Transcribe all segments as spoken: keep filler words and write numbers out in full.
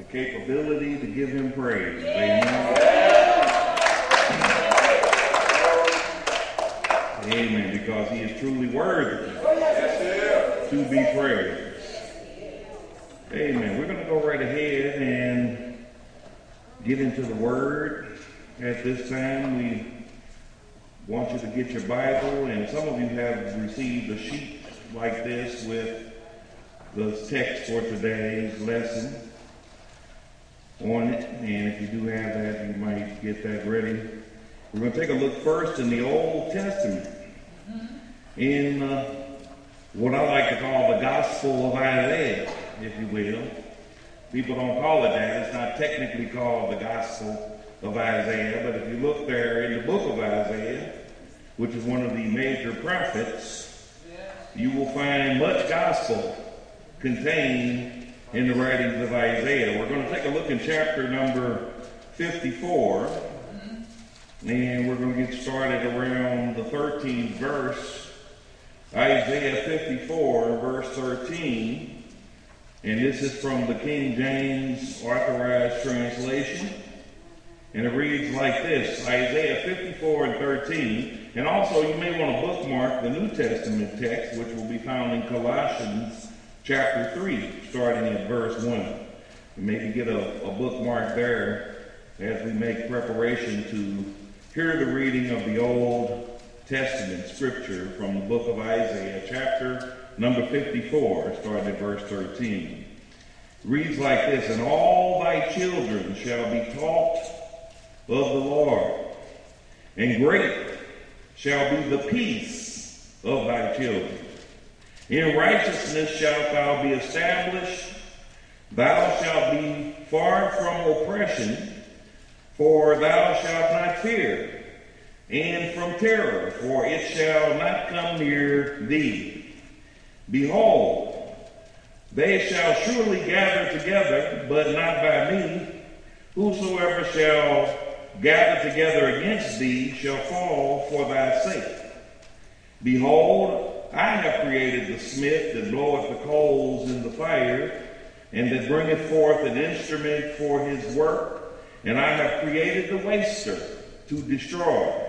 capability to give him praise. Amen. Amen. Because he is truly worthy to be praised. Amen. We're going to go right ahead and get into the Word. At this time, we want you to get your Bible, and some of you have received a sheet like this with the text for today's lesson on it. And if you do have that, you might get that ready. We're going to take a look first in the Old Testament, in uh, what I like to call the Gospel of Isaiah, if you will. People don't call it that. It's not technically called the Gospel of Isaiah, but if you look there in the book of Isaiah, which is one of the major prophets, you will find much gospel contained in the writings of Isaiah. We're going to take a look in chapter number fifty-four, and we're going to get started around the thirteenth verse. Isaiah fifty-four, verse thirteen, and this is from the King James Authorized Translation, and it reads like this, Isaiah fifty-four and thirteen, and also you may want to bookmark the New Testament text, which will be found in Colossians chapter three, starting at verse one. And maybe get a, a bookmark there as we make preparation to hear the reading of the Old Testament scripture from the book of Isaiah, chapter number fifty-four, starting at verse thirteen. It reads like this, and all thy children shall be taught of the Lord, and great shall be the peace of thy children. In righteousness shalt thou be established, thou shalt be far from oppression, for thou shalt not fear, and from terror, for it shall not come near thee. Behold, they shall surely gather together, but not by me. Whosoever shall gather together against thee shall fall for thy sake. Behold, I have created the smith that bloweth the coals in the fire, and that bringeth forth an instrument for his work, and I have created the waster to destroy.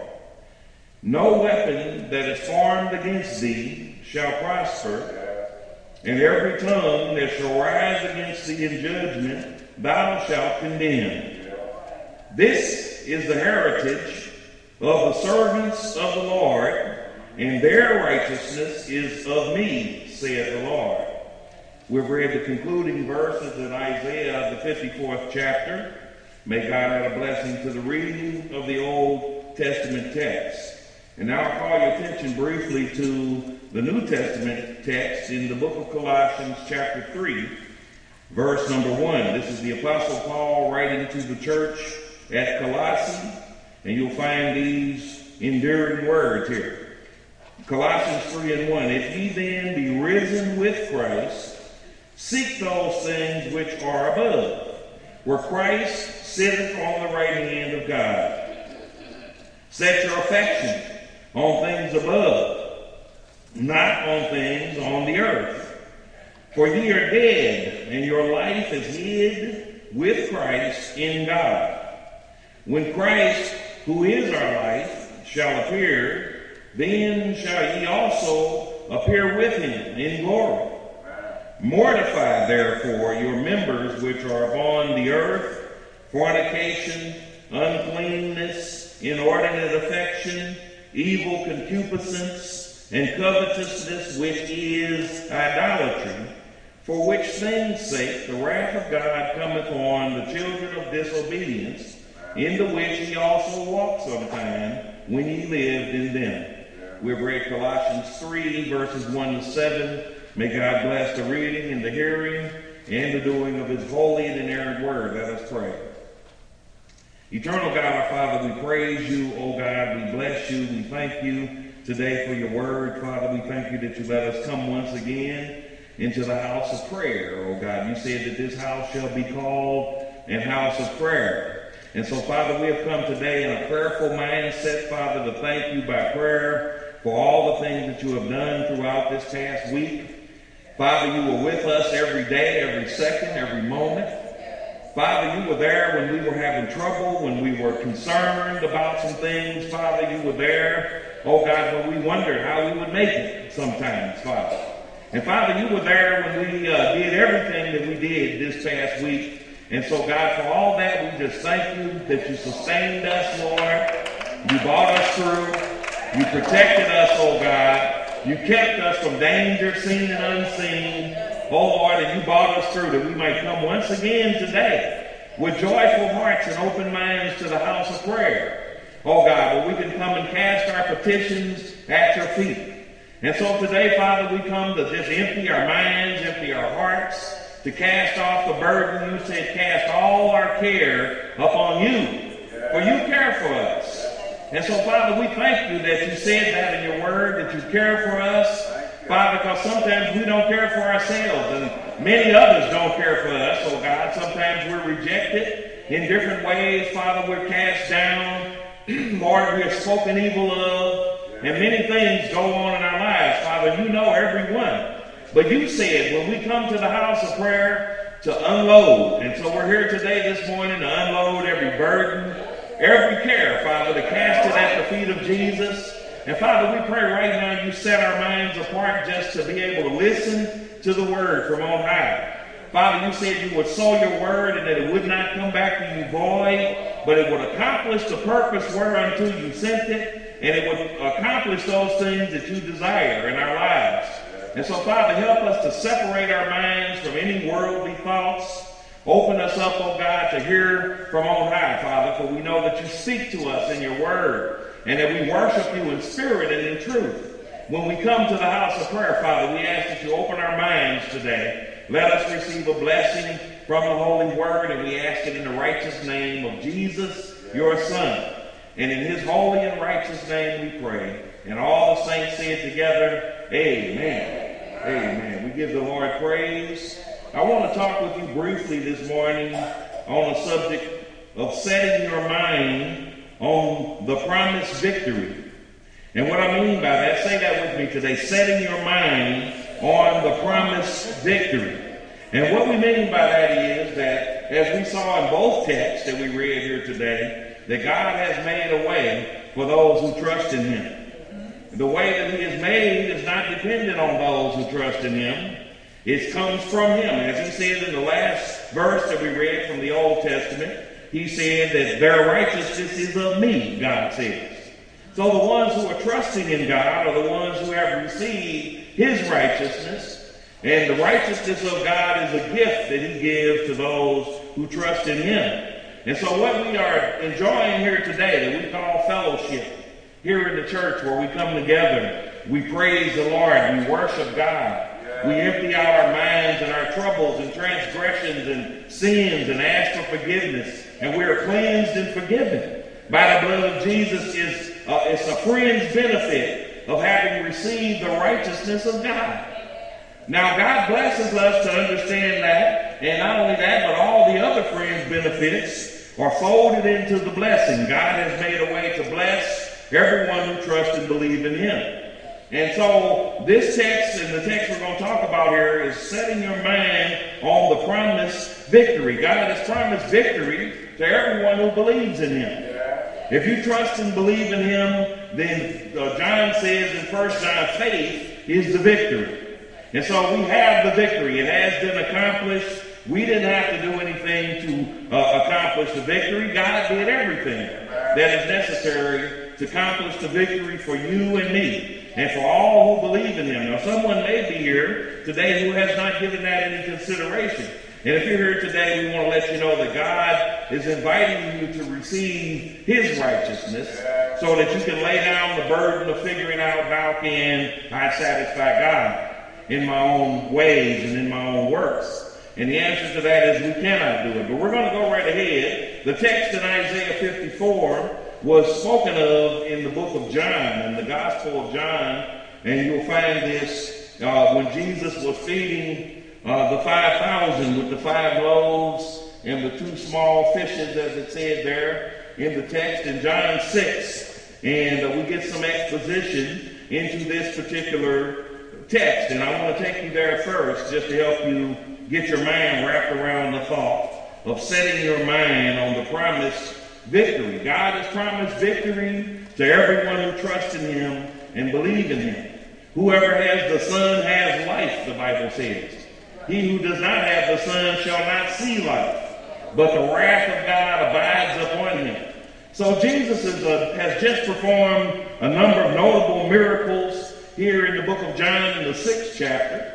No weapon that is formed against thee shall prosper, and every tongue that shall rise against thee in judgment thou shalt condemn. This is the heritage of the servants of the Lord, and their righteousness is of me, saith the Lord. We've read the concluding verses in Isaiah, the fifty-fourth chapter. May God add a blessing to the reading of the Old Testament text. And now I'll call your attention briefly to the New Testament text in the book of Colossians, chapter three, verse number one. This is the Apostle Paul writing to the church at Colossae, and you'll find these enduring words here. Colossians three and one, if ye then be risen with Christ, seek those things which are above, where Christ sitteth on the right hand of God. Set your affection on things above, not on things on the earth. For ye are dead, and your life is hid with Christ in God. When Christ, who is our life, shall appear, then shall ye also appear with him in glory. Mortify therefore your members which are upon the earth, fornication, uncleanness, inordinate affection, evil concupiscence, and covetousness, which is idolatry, for which things' sake the wrath of God cometh on the children of disobedience, into which ye also walked sometime when ye lived in them. We've read Colossians three, verses one to seven. May God bless the reading and the hearing and the doing of his holy and inerrant word. Let us pray. Eternal God, our Father, we praise you. Oh God, we bless you. We thank you today for your word. Father, we thank you that you let us come once again into the house of prayer. Oh God, you said that this house shall be called a house of prayer. And so, Father, we have come today in a prayerful mindset, Father, to thank you by prayer for all the things that you have done throughout this past week. Father, you were with us every day, every second, every moment. Father, you were there when we were having trouble, when we were concerned about some things. Father, you were there, oh God, when we wondered how we would make it sometimes, Father. And Father, you were there when we uh, did everything that we did this past week. And so, God, for all that, we just thank you that you sustained us, Lord. You brought us through. You protected us, oh God. You kept us from danger, seen and unseen. Oh, Lord, and you brought us through that we might come once again today with joyful hearts and open minds to the house of prayer. Oh, God, where we can come and cast our petitions at your feet. And so today, Father, we come to just empty our minds, empty our hearts, to cast off the burden. You said cast all our care upon you, for you care for us. And so, Father, we thank you that you said that in your word, that you care for us, Father, because sometimes we don't care for ourselves, and many others don't care for us, oh God. Sometimes we're rejected in different ways, Father. We're cast down. Lord, we're spoken evil of, and many things go on in our lives, Father. You know every one. But you said when we come to the house of prayer to unload, and so we're here today this morning to unload every burden, every care, Father, to cast it at the feet of Jesus. And Father, we pray right now you set our minds apart just to be able to listen to the word from on high. Father, you said you would sow your word and that it would not come back to you void, but it would accomplish the purpose whereunto you sent it, and it would accomplish those things that you desire in our lives. And so, Father, help us to separate our minds from any worldly thoughts. Open us up, oh God, to hear from on high, Father, for we know that you speak to us in your word, and that we worship you in spirit and in truth. When we come to the house of prayer, Father, we ask that you open our minds today. Let us receive a blessing from the holy word, and we ask it in the righteous name of Jesus, your Son. And in his holy and righteous name we pray. And all the saints say it together, amen. Amen. We give the Lord praise. I want to talk with you briefly this morning on the subject of setting your mind on the promised victory. And what I mean by that, say that with me today, setting your mind on the promised victory. And what we mean by that is that, as we saw in both texts that we read here today, that God has made a way for those who trust in him. The way that he has made is not dependent on those who trust in him. It comes from him. As he said in the last verse that we read from the Old Testament, he said that their righteousness is of me, God says. So the ones who are trusting in God are the ones who have received his righteousness. And the righteousness of God is a gift that he gives to those who trust in him. And so what we are enjoying here today that we call fellowship here in the church, where we come together, we praise the Lord, we worship God. We empty out our minds and our troubles and transgressions and sins and ask for forgiveness. And we are cleansed and forgiven by the blood of Jesus. Is uh, it's a friend's benefit of having received the righteousness of God. Now, God blesses us to understand that, and not only that, but all the other friends' benefits are folded into the blessing. God has made a way to bless everyone who trusts and believes in him. And so this text and the text we're going to talk about here is setting your mind on the promised victory. God has promised victory to everyone who believes in him. If you trust and believe in him, then uh, John says in First John, faith is the victory. And so we have the victory. It has been accomplished. We didn't have to do anything to uh, accomplish the victory. God did everything that is necessary to accomplish the victory for you and me, and for all who believe in him. Now, someone may be here today who has not given that any consideration. And if you're here today, we want to let you know that God is inviting you to receive his righteousness so that you can lay down the burden of figuring out how can I satisfy God in my own ways and in my own works. And the answer to that is we cannot do it. But we're going to go right ahead. The text in Isaiah fifty-four was spoken of in the book of John, in the Gospel of John. And you'll find this uh, when Jesus was feeding uh, the five thousand with the five loaves and the two small fishes, as it said there in the text in John six. And uh, we get some exposition into this particular text. And I want to take you there first just to help you get your mind wrapped around the thought of setting your mind on the promised victory. God has promised victory to everyone who trusts in him and believes in him. Whoever has the Son has life, the Bible says. He who does not have the Son shall not see life, but the wrath of God abides upon him. So Jesus is a, has just performed a number of notable miracles here in the book of John in the sixth chapter.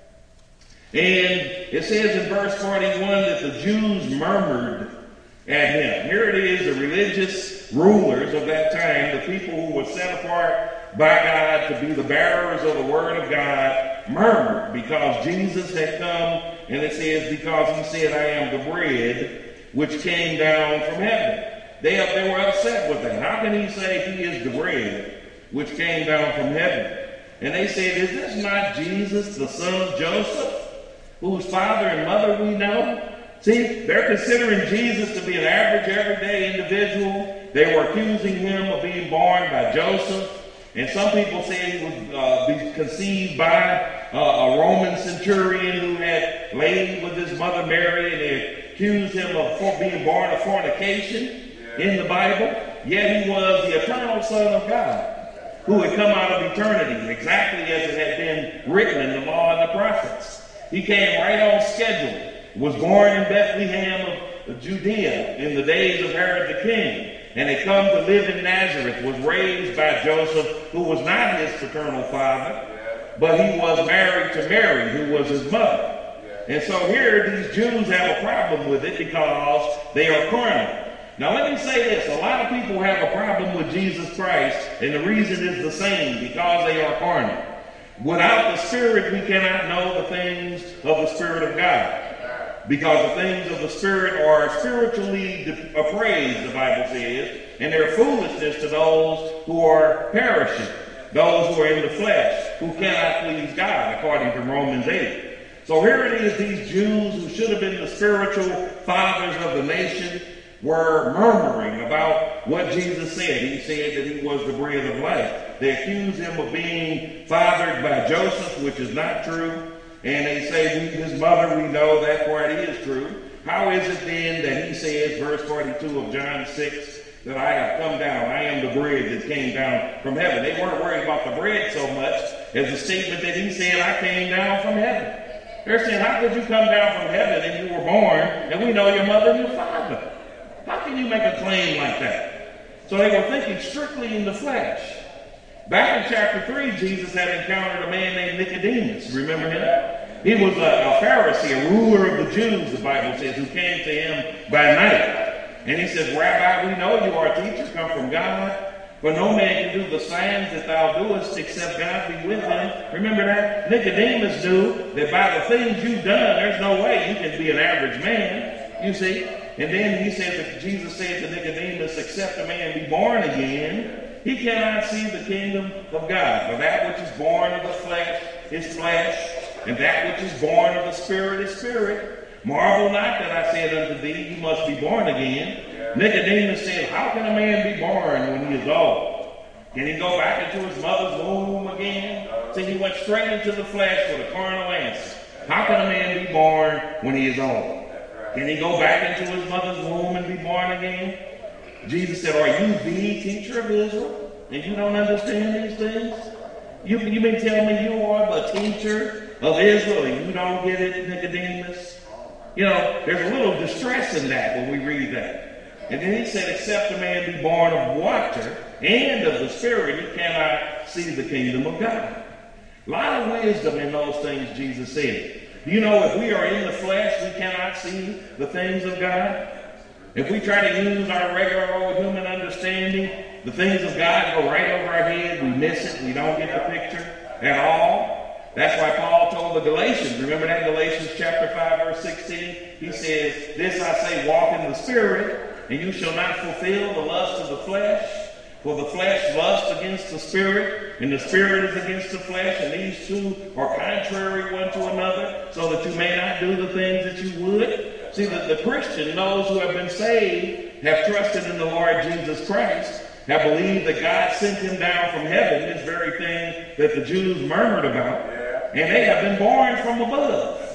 And it says in verse forty-one that the Jews murmured at him. Here it is, the religious rulers of that time, the people who were set apart by God to be the bearers of the word of God, murmured because Jesus had come, and it says because he said, I am the bread which came down from heaven. They, they were upset with that. How can he say he is the bread which came down from heaven? And they said, is this not Jesus, the son of Joseph, whose father and mother we know? See, they're considering Jesus to be an average, everyday individual. They were accusing him of being born by Joseph. And some people say he was uh, be conceived by uh, a Roman centurion who had laid with his mother Mary, and they accused him of for being born of fornication in the Bible. Yet he was the eternal Son of God, who had come out of eternity, exactly as it had been written in the law and the prophets. He came right on schedule. Was born in Bethlehem of Judea in the days of Herod the king, and had come to live in Nazareth, was raised by Joseph, who was not his paternal father, but he was married to Mary, who was his mother. And so here these Jews have a problem with it because they are carnal. Now let me say this, a lot of people have a problem with Jesus Christ, and the reason is the same, because they are carnal. Without the Spirit, we cannot know the things of the Spirit of God. Because the things of the Spirit are spiritually appraised, the Bible says, and they're foolishness to those who are perishing, those who are in the flesh, who cannot please God, according to Romans eight. So here it is, these Jews who should have been the spiritual fathers of the nation were murmuring about what Jesus said. He said that he was the bread of life. They accused him of being fathered by Joseph, which is not true. And they say, we, his mother, we know that part is true. How is it then that he says, verse forty-two of John six, that I have come down, I am the bread that came down from heaven? They weren't worried about the bread so much as the statement that he said, I came down from heaven. They're saying, how could you come down from heaven and you were born, and we know your mother and your father? How can you make a claim like that? So they were thinking strictly in the flesh. Back in chapter three, Jesus had encountered a man named Nicodemus. Remember him? He was a, a Pharisee, a ruler of the Jews, the Bible says, who came to him by night. And he says, Rabbi, we know you are a teacher come from God, for no man can do the signs that thou doest except God be with him. Remember that? Nicodemus knew that by the things you've done, there's no way you can be an average man, you see. And then he said that Jesus said to Nicodemus, except a man be born again, he cannot see the kingdom of God. For that which is born of the flesh is flesh, and that which is born of the Spirit is spirit. Marvel not that I said unto thee, you must be born again. Yeah. Nicodemus said, how can a man be born when he is old? Can he go back into his mother's womb again? So he went straight into the flesh with a carnal answer. How can a man be born when he is old? Can he go back into his mother's womb and be born again? Jesus said, are you the teacher of Israel, and you don't understand these things? You, you mean tell me you are the teacher of Israel and you don't get it, Nicodemus? You know, there's a little distress in that when we read that. And then he said, except a man be born of water and of the Spirit, he cannot see the kingdom of God. A lot of wisdom in those things Jesus said. Do you know if we are in the flesh, we cannot see the things of God? If we try to use our regular old human understanding, the things of God go right over our head. We miss it. We don't get the picture at all. That's why Paul told the Galatians, remember that Galatians chapter five, verse sixteen? He says, this I say, walk in the Spirit, and you shall not fulfill the lust of the flesh. For the flesh lusts against the Spirit, and the Spirit is against the flesh, and these two are contrary one to another, so that you may not do the things that you would. See, that the Christian, those who have been saved, have trusted in the Lord Jesus Christ, have believed that God sent him down from heaven, this very thing that the Jews murmured about, and they have been born from above.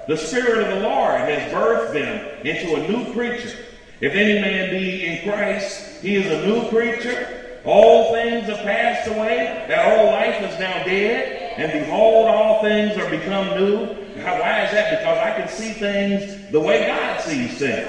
The Spirit of the Lord has birthed them into a new creature. If any man be in Christ, he is a new creature. All things are passed away. That old life is now dead. And behold, all things are become new. Why is that? Because I can see things the way God sees things.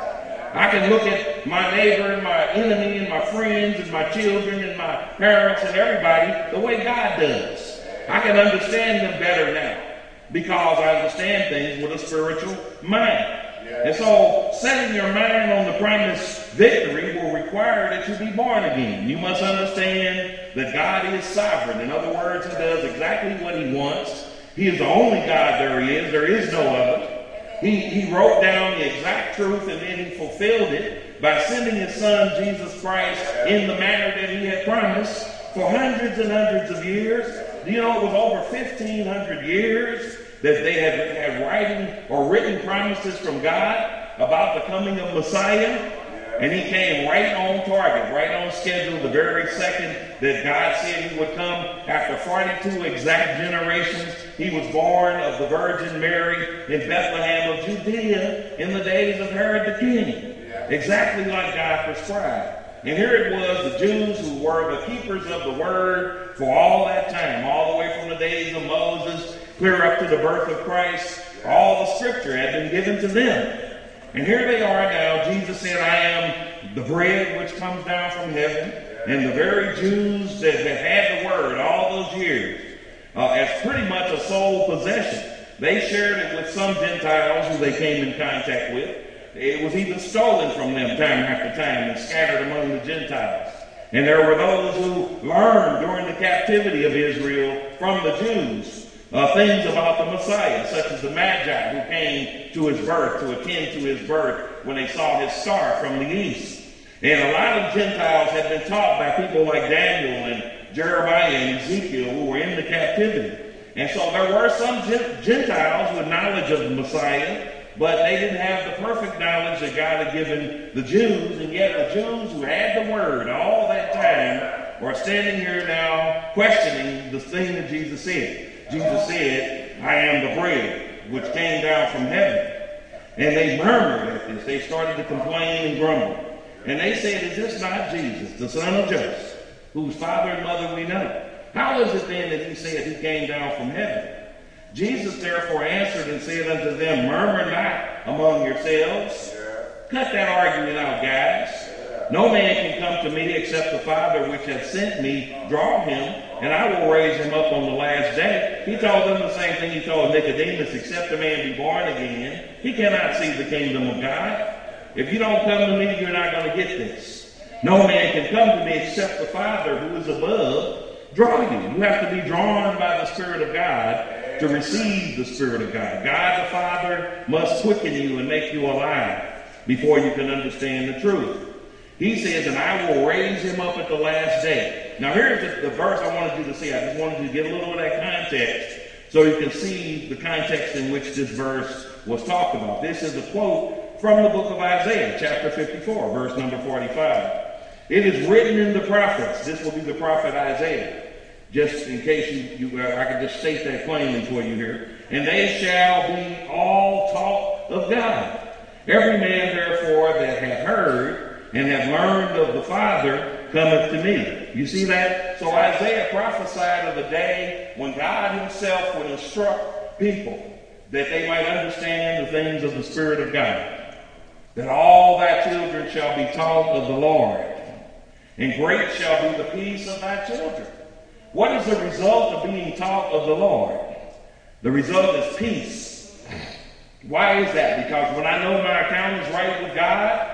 I can look at my neighbor and my enemy and my friends and my children and my parents and everybody the way God does. I can understand them better now because I understand things with a spiritual mind. And so setting your mind on the promised victory will require that you be born again. You must understand that God is sovereign. In other words, he does exactly what he wants. He is the only God there is. There is no other. He, he wrote down the exact truth and then he fulfilled it by sending his son, Jesus Christ, in the manner that he had promised for hundreds and hundreds of years. Do you know it was over fifteen hundred years that they had, had writing or written promises from God about the coming of Messiah? And he came right on target, right on schedule, the very second that God said he would come. After forty-two exact generations, he was born of the Virgin Mary in Bethlehem of Judea in the days of Herod the king. Exactly like God prescribed. And here it was, the Jews who were the keepers of the word for all that time, all the way from the days of Moses, clear up to the birth of Christ. All the scripture had been given to them. And here they are now. Jesus said, I am the bread which comes down from heaven. And the very Jews that have had the word all those years, uh, as pretty much a sole possession, they shared it with some Gentiles who they came in contact with. It was even stolen from them time after time and scattered among the Gentiles. And there were those who learned during the captivity of Israel from the Jews Uh, things about the Messiah, such as the Magi who came to his birth, to attend to his birth when they saw his star from the east. And a lot of Gentiles had been taught by people like Daniel and Jeremiah and Ezekiel who were in the captivity. And so there were some Gentiles with knowledge of the Messiah, but they didn't have the perfect knowledge that God had given the Jews. And yet the Jews who had the word all that time are standing here now questioning the thing that Jesus said. Jesus said, I am the bread which came down from heaven. And they murmured at this. They started to complain and grumble. And they said, is this not Jesus, the son of Joseph, whose father and mother we know? How is it then that he said he came down from heaven? Jesus therefore answered and said unto them, murmur not among yourselves. Cut that argument out, guys. No man can come to me except the Father which hath sent me draw him, and I will raise him up on the last day. He told them the same thing he told Nicodemus, except a man be born again, he cannot see the kingdom of God. If you don't come to me, you're not going to get this. No man can come to me except the Father who is above draw you. You have to be drawn by the Spirit of God to receive the Spirit of God. God the Father must quicken you and make you alive before you can understand the truth. He says, and I will raise him up at the last day. Now here's the, the verse I wanted you to see. I just wanted you to get a little of that context so you can see the context in which this verse was talked about. This is a quote from the book of Isaiah, chapter fifty-four, verse number forty-five. It is written in the prophets. This will be the prophet Isaiah. Just in case you, you uh, I can just state that plainly for you here. And they shall be all taught of God. Every man therefore that hath heard and have learned of the Father cometh to me. You see that? So Isaiah prophesied of the day when God himself would instruct people that they might understand the things of the Spirit of God. That all thy children shall be taught of the Lord, and great shall be the peace of thy children. What is the result of being taught of the Lord? The result is peace. Why is that? Because when I know my account is right with God,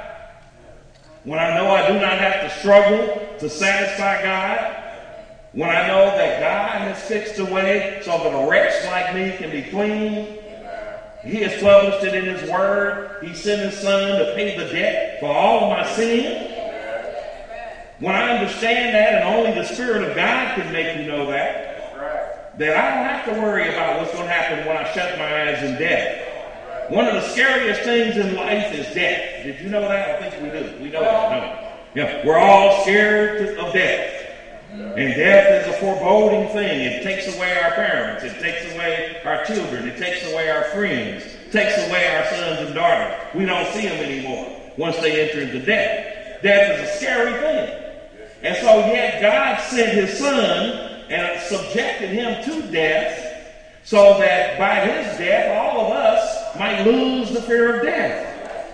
when I know I do not have to struggle to satisfy God, when I know that God has fixed a way so that a wretch like me can be clean, he has published it in his word, he sent his son to pay the debt for all of my sin. When I understand that, and only the Spirit of God can make you know that, that I don't have to worry about what's going to happen when I shut my eyes in death. One of the scariest things in life is death. Did you know that? I think we do. We know that. No. Yeah. We're all scared of death. And death is a foreboding thing. It takes away our parents. It takes away our children. It takes away our friends. takes away our sons and daughters. We don't see them anymore once they enter into death. Death is a scary thing. And so yet God sent his son and subjected him to death so that by his death all of us might lose the fear of death.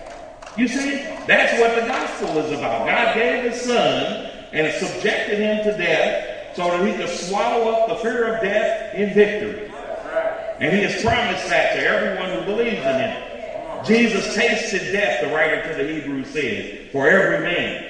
You see, that's what the gospel is about. God gave his son and subjected him to death so that he could swallow up the fear of death in victory. And he has promised that to everyone who believes in him. Jesus tasted death, the writer to the Hebrews said, for every man.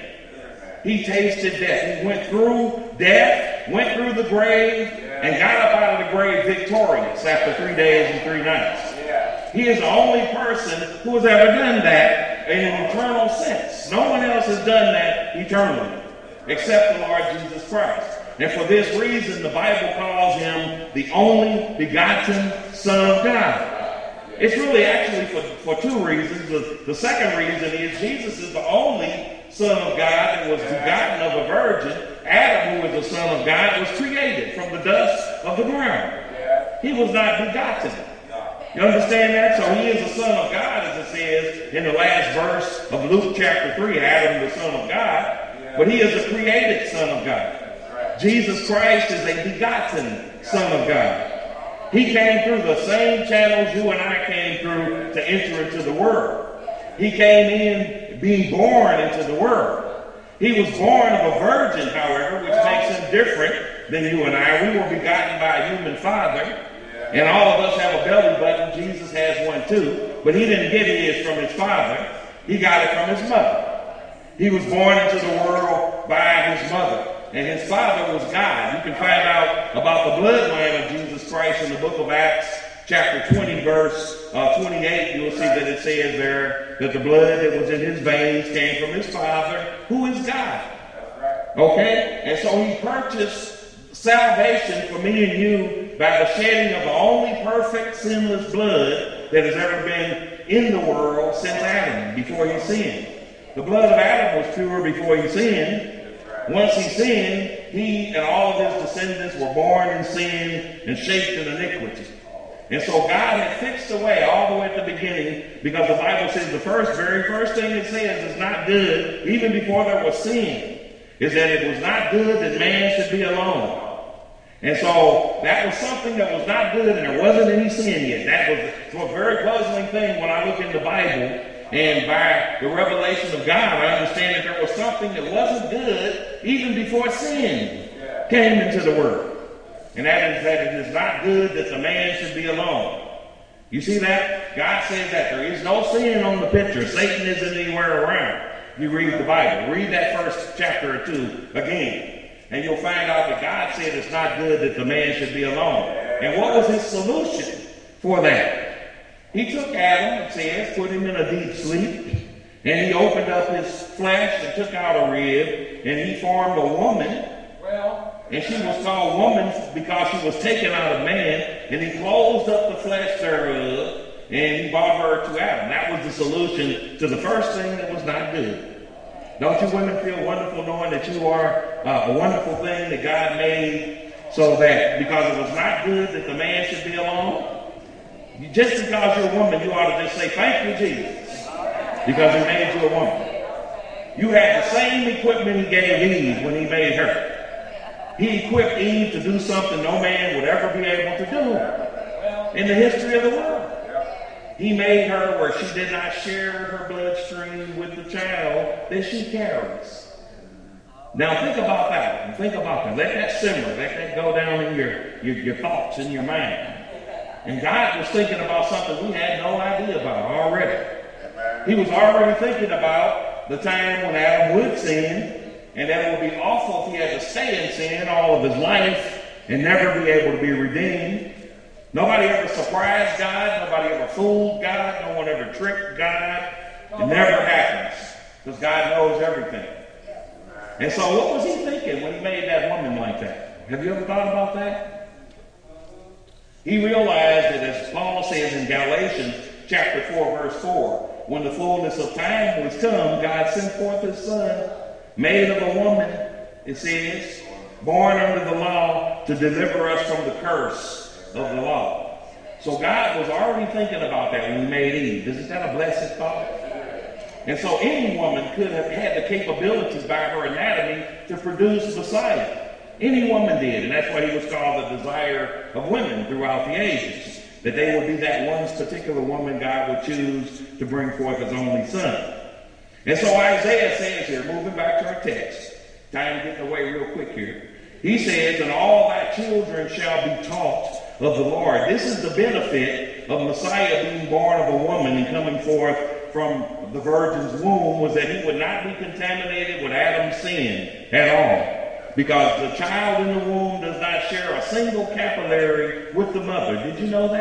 He tasted death. He went through death, went through the grave, and got up out of the grave victorious after three days and three nights. He is the only person who has ever done that in an eternal sense. No one else has done that eternally except the Lord Jesus Christ. And for this reason, the Bible calls him the only begotten Son of God. It's really actually for, for two reasons. The, the second reason is Jesus is the only Son of God that was begotten of a virgin. Adam, who is the Son of God, was created from the dust of the ground. He was not begotten. You understand that? So he is the Son of God, as it says in the last verse of Luke chapter three, Adam the Son of God. But he is a created Son of God. Jesus Christ is a begotten Son of God. He came through the same channels you and I came through to enter into the world. He came in being born into the world. He was born of a virgin, however, which makes him different than you and I. We were begotten by a human father, and all of us have a belly button. Jesus has one too, but he didn't get his from his father. He got it from his mother. He was born into the world by his mother. And his father was God. You can find out about the bloodline of Jesus Christ in the book of Acts, chapter twenty, verse uh, twenty-eight. You'll see that it says there that the blood that was in his veins came from his father, who is God. Okay? And so he purchased salvation for me and you by the shedding of the only perfect, sinless blood that has ever been in the world since Adam, before he sinned. The blood of Adam was pure before he sinned. Once he sinned, he and all of his descendants were born in sin and shaped in iniquity. And so God had fixed away all the way at the beginning, because the Bible says the first, very first thing it says is not good, even before there was sin, is that it was not good that man should be alone. And so that was something that was not good, and there wasn't any sin yet. That was a very puzzling thing when I look in the Bible. And by the revelation of God, I understand that there was something that wasn't good even before sin came into the world. And that is that it is not good that the man should be alone. You see that? God says that there is no sin on the picture. Satan isn't anywhere around. You read the Bible. Read that first chapter or two again. And you'll find out that God said it's not good that the man should be alone. And what was his solution for that? He took Adam, it says, put him in a deep sleep, and he opened up his flesh and took out a rib, and he formed a woman, and she was called woman because she was taken out of man, and he closed up the flesh thereof, and he brought her to Adam. That was the solution to the first thing that was not good. Don't you women feel wonderful knowing that you are uh, a wonderful thing that God made, so that because it was not good that the man should be alone? Just because you're a woman, you ought to just say, thank you, Jesus, because he made you a woman. You had the same equipment he gave Eve when he made her. He equipped Eve to do something no man would ever be able to do in the history of the world. He made her where she did not share her bloodstream with the child that she carries. Now think about that. Think about that. Let that simmer. Let that go down in your, your, your thoughts in your mind. And God was thinking about something we had no idea about already. He was already thinking about the time when Adam would sin, and that it would be awful if he had to stay in sin all of his life and never be able to be redeemed. Nobody ever surprised God. Nobody ever fooled God. No one ever tricked God. It never happens, because God knows everything. And so what was he thinking when he made that woman like that? Have you ever thought about that? He realized that, as Paul says in Galatians chapter four, verse four, when the fullness of time was come, God sent forth his son, made of a woman, it says, born under the law, to deliver us from the curse of the law. So God was already thinking about that when he made Eve. Isn't that a blessed thought? And so any woman could have had the capabilities by her anatomy to produce Messiah. Any woman did, and that's why he was called the desire of women throughout the ages. That they would be that one particular woman God would choose to bring forth his only son. And so Isaiah says here, moving back to our text, time to get away real quick here. He says, and all thy children shall be taught of the Lord. This is the benefit of Messiah being born of a woman and coming forth from the virgin's womb, was that he would not be contaminated with Adam's sin at all. Because the child in the womb does not share a single capillary with the mother. Did you know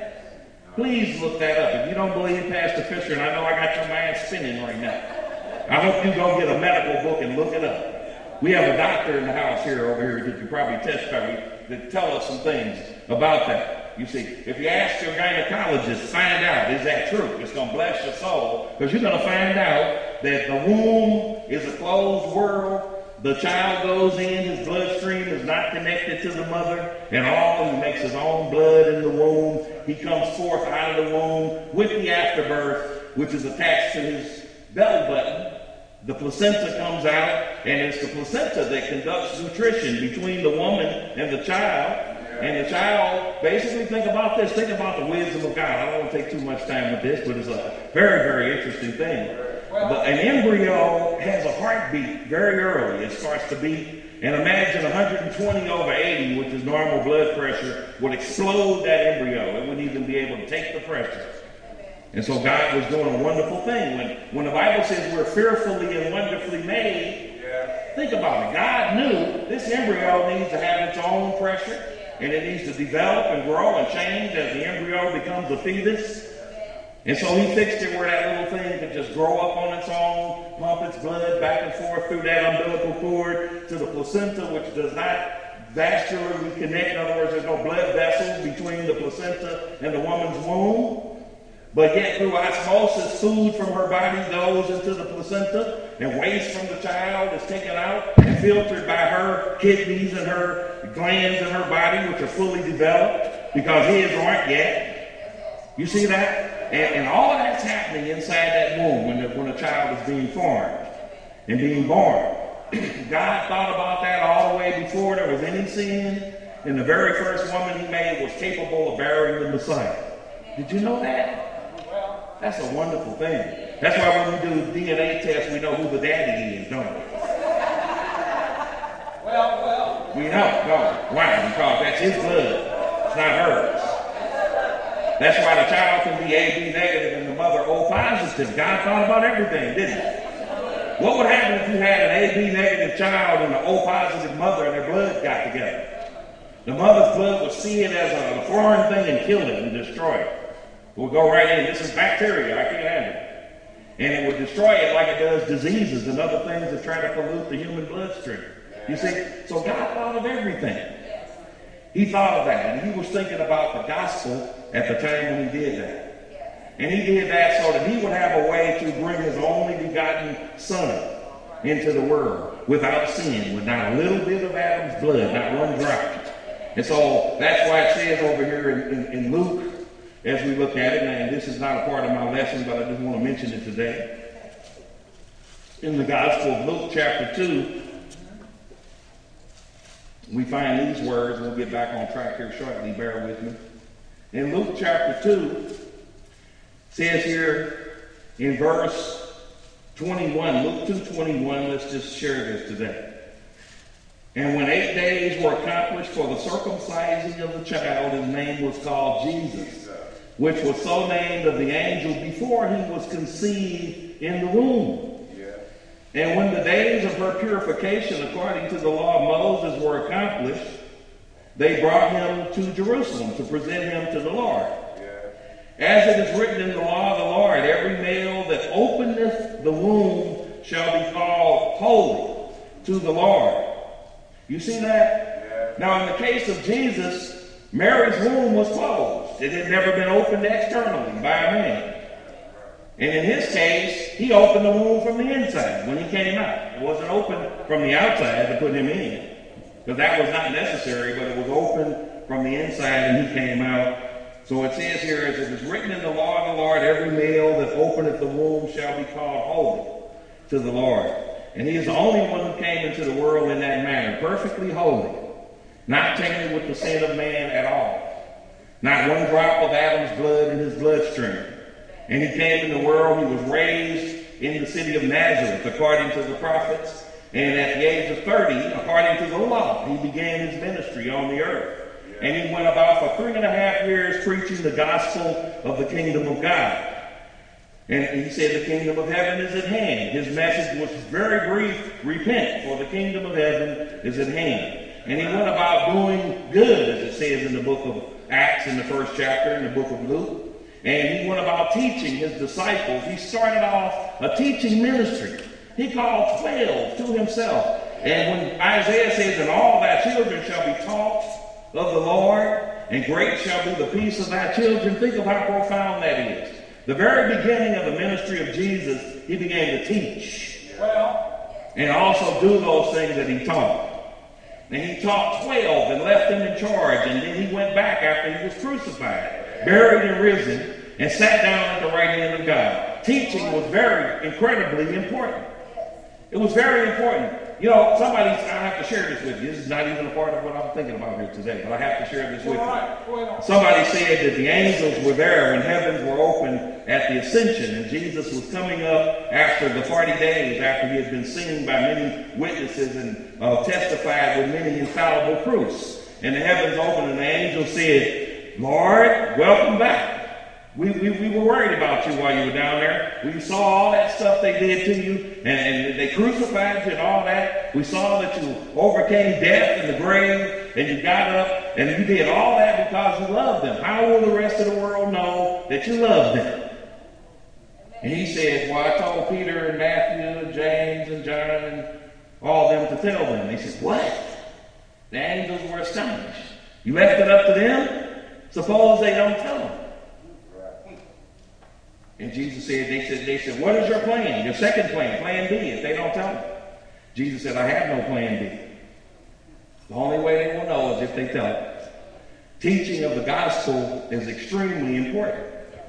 that? Please look that up. If you don't believe Pastor Fisher, and I know I got your mind spinning right now, I hope you go get a medical book and look it up. We have a doctor in the house here over here that you probably testify that tell us some things about that. You see, if you ask your gynecologist, find out, is that true? It's going to bless your soul, because you're going to find out that the womb is a closed world. The child goes in, his bloodstream is not connected to the mother, and all, he makes his own blood in the womb. He comes forth out of the womb with the afterbirth, which is attached to his belly button. The placenta comes out, and it's the placenta that conducts nutrition between the woman and the child. And the child, basically think about this, think about the wisdom of God. I don't want to take too much time with this, but it's a very, very interesting thing. But an embryo has a heartbeat very early. It starts to beat. And imagine one hundred twenty over eighty, which is normal blood pressure, would explode that embryo. It wouldn't even be able to take the pressure. And so God was doing a wonderful thing. When, when the Bible says we're fearfully and wonderfully made, yeah. Think about it. God knew this embryo needs to have its own pressure, and it needs to develop and grow and change as the embryo becomes a fetus. And so he fixed it where that little thing could just grow up on its own, pump its blood back and forth through that umbilical cord to the placenta, which does not vascularly connect. In other words, there's no blood vessels between the placenta and the woman's womb. But yet through osmosis, food from her body goes into the placenta, and waste from the child is taken out and filtered by her kidneys and her glands in her body, which are fully developed, because his aren't yet. You see that? And, and all of that's happening inside that womb when, the, when a child is being formed and being born. God thought about that all the way before there was any sin. And the very first woman he made was capable of bearing the Messiah. Did you know that? That's a wonderful thing. That's why when we do D N A tests, we know who the daddy is, don't we? Well, well. We know, don't we? Why? Because that's his blood. It's not hers. That's why the child can be A B negative and the mother O positive. God thought about everything, didn't he? What would happen if you had an A B negative child and an O positive mother and their blood got together? The mother's blood would see it as a foreign thing and kill it and destroy it. We'll go right in. This is bacteria. I can't handle it. And it would destroy it like it does diseases and other things that try to pollute the human bloodstream. You see? So God thought of everything. He thought of that. And he was thinking about the gospel at the time when he did that. And he did that so that he would have a way to bring his only begotten son into the world without sin, with not a little bit of Adam's blood, not one drop. And so that's why it says over here in, in, in Luke, as we look at it, and this is not a part of my lesson, but I just want to mention it today. In the Gospel of Luke chapter two, we find these words. We'll get back on track here shortly. Bear with me. In Luke chapter two, says here in verse twenty-one, Luke two twenty-one, let's just share this today. And when eight days were accomplished for the circumcising of the child, his name was called Jesus, which was so named of the angel before he was conceived in the womb. Yeah. And when the days of her purification according to the law of Moses were accomplished, they brought him to Jerusalem to present him to the Lord. Yeah. As it is written in the law of the Lord, every male that openeth the womb shall be called holy to the Lord. You see that? Yeah. Now in the case of Jesus, Mary's womb was closed. It had never been opened externally by a man. And in his case, he opened the womb from the inside when he came out. It wasn't open from the outside to put him in, because that was not necessary, but it was open from the inside, and he came out So it says here, as it is written in the law of the Lord, every male that openeth the womb shall be called holy to the Lord. And he is the only one who came into the world in that manner, perfectly holy, not tainted with the sin of man at all. Not one drop of Adam's blood in his bloodstream. And he came in the world, he was raised in the city of Nazareth, according to the prophets. And at the age of thirty, according to the law, he began his ministry on the earth. And he went about for three and a half years preaching the gospel of the kingdom of God. And he said the kingdom of heaven is at hand. His message was very brief: repent, for the kingdom of heaven is at hand. And he went about doing good, as it says in the book of Acts in the first chapter, in the book of Luke. And he went about teaching his disciples. He started off a teaching ministry. He called twelve to himself. And when Isaiah says, and all thy children shall be taught of the Lord, and great shall be the peace of thy children. Think of how profound that is. The very beginning of the ministry of Jesus, he began to teach. Well, and also do those things that he taught. And he taught twelve and left them in charge. And then he went back after he was crucified, buried and risen, and sat down at the right hand of God. Teaching was very incredibly important. It was very important. You know, somebody, I have to share this with you. This is not even a part of what I'm thinking about here today, but I have to share this with you. Somebody said that the angels were there when heavens were open at the ascension, and Jesus was coming up after the forty days, after he had been seen by many witnesses and uh, testified with many infallible proofs. And the heavens opened, and the angel said, Lord, welcome back. We, we, we were worried about you while you were down there. We saw all that stuff they did to you, and, and they crucified you and all that. We saw that you overcame death in the grave, and you got up, and you did all that because you loved them. How will the rest of the world know that you love them? And he said, well, I told Peter and Matthew and James and John and all them to tell them. He said, what? The angels were astonished. You left it up to them? Suppose they don't tell them. And Jesus said, they said, they said, what is your plan? Your second plan, plan B, if they don't tell them. Jesus said, I have no plan B. The only way they will know is if they tell it. Teaching of the gospel is extremely important.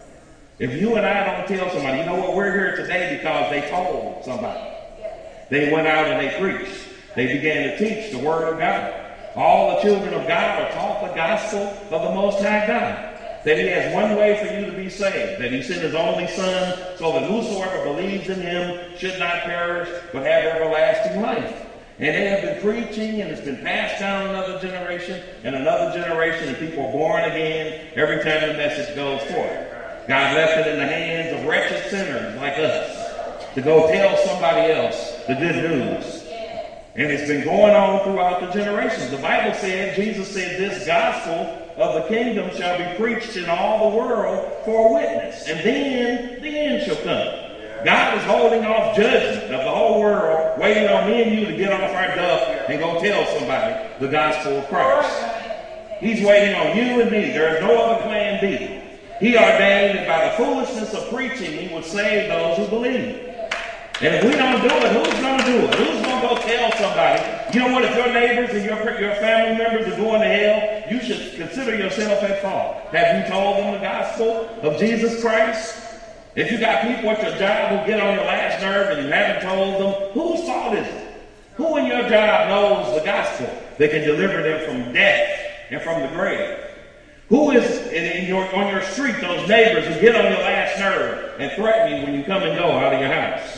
If you and I don't tell somebody, you know what, we're here today because they told somebody. They went out and they preached. They began to teach the word of God. All the children of God are taught the gospel of the Most High God. That he has one way for you to be saved, that he sent his only son so that whosoever believes in him should not perish but have everlasting life. And they have been preaching, and it's been passed down another generation and another generation, and people are born again every time the message goes forth. God left it in the hands of wretched sinners like us to go tell somebody else the good news. And it's been going on throughout the generations. The Bible said, Jesus said, this gospel of the kingdom shall be preached in all the world for a witness. And then the end shall come. God is holding off judgment of the whole world, waiting on me and you to get off our duff and go tell somebody the gospel of Christ. He's waiting on you and me. There is no other plan B. He ordained that by the foolishness of preaching, he would save those who believe. And if we don't do it, who's going to do it? Who's going to go tell somebody? You know what? If your neighbors and your, your family members are going to hell, you should consider yourself at fault. Have you told them the gospel of Jesus Christ? If you got people at your job who get on your last nerve and you haven't told them, whose fault is it? Who in your job knows the gospel that can deliver them from death and from the grave? Who is in, in your, on your street, those neighbors who get on your last nerve and threaten you when you come and go out of your house?